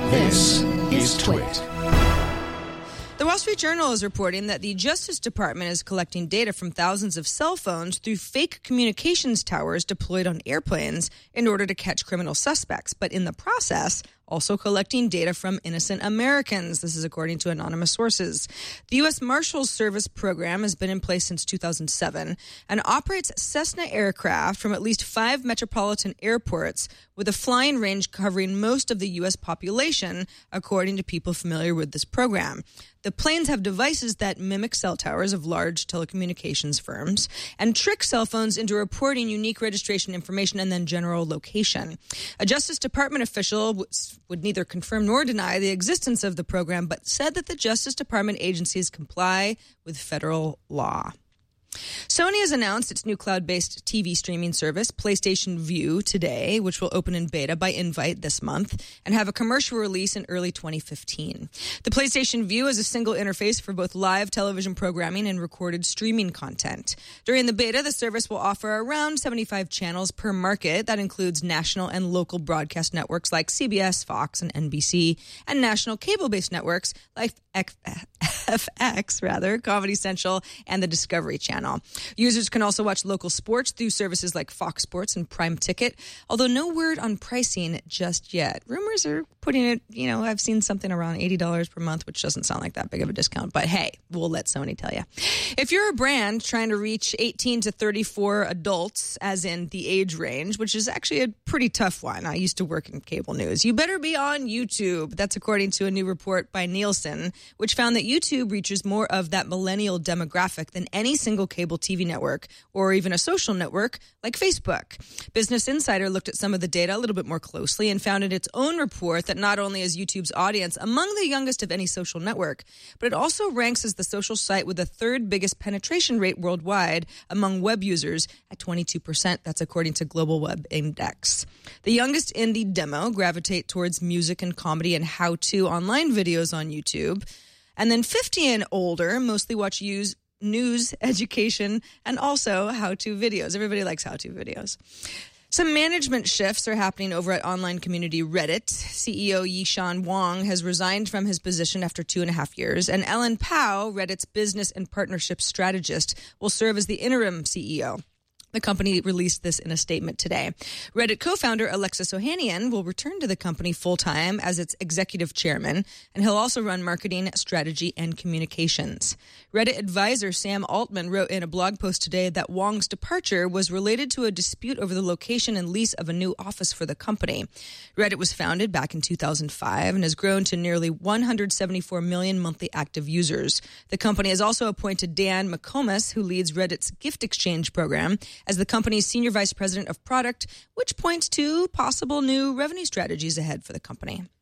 This is Twit. The Wall Street Journal is reporting that the Justice Department is collecting data from thousands of cell phones through fake communications towers deployed on airplanes in order to catch criminal suspects, but in the process, also collecting data from innocent Americans. This is according to anonymous sources. The U.S. Marshals Service program has been in place since 2007 and operates Cessna aircraft from at least 5 metropolitan airports with a flying range covering most of the U.S. population, according to people familiar with this program. The planes have devices that mimic cell towers of large telecommunications firms and trick cell phones into reporting unique registration information and then general location. A Justice Department official would neither confirm nor deny the existence of the program, but said that the Justice Department agencies comply with federal law. Sony has announced its new cloud-based TV streaming service, PlayStation Vue, today, which will open in beta by invite this month and have a commercial release in early 2015. The PlayStation Vue is a single interface for both live television programming and recorded streaming content. During the beta, the service will offer around 75 channels per market. That includes national and local broadcast networks like CBS, Fox, and NBC, and national cable-based networks like FX, Comedy Central, and the Discovery Channel. Users can also watch local sports through services like Fox Sports and Prime Ticket, although no word on pricing just yet. Rumors are putting it, I've seen something around $80 per month, which doesn't sound like that big of a discount, but hey, we'll let Sony tell you. If you're a brand trying to reach 18 to 34 adults, as in the age range, which is actually a pretty tough one. I used to work in cable news. You better be on YouTube. That's according to a new report by Nielsen, which found that YouTube reaches more of that millennial demographic than any single cable TV network or even a social network like Facebook. Business Insider looked at some of the data a little bit more closely and found in its own report that not only is YouTube's audience among the youngest of any social network, but it also ranks as the social site with the third biggest penetration rate worldwide among web users at 22%. That's according to Global Web Index. The youngest in the demo gravitate towards music and comedy and how-to online videos on YouTube. And then 50 and older mostly watch news, education, and also how-to videos. Everybody likes how-to videos. Some management shifts are happening over at online community Reddit. CEO Yishan Wang has resigned from his position after 2.5 years, and Ellen Pao, Reddit's business and partnership strategist, will serve as the interim CEO. The company released this in a statement today. Reddit co-founder Alexis Ohanian will return to the company full-time as its executive chairman, and he'll also run marketing, strategy, and communications. Reddit advisor Sam Altman wrote in a blog post today that Wang's departure was related to a dispute over the location and lease of a new office for the company. Reddit was founded back in 2005 and has grown to nearly 174 million monthly active users. The company has also appointed Dan McComas, who leads Reddit's gift exchange program, as the company's senior vice president of product, which points to possible new revenue strategies ahead for the company.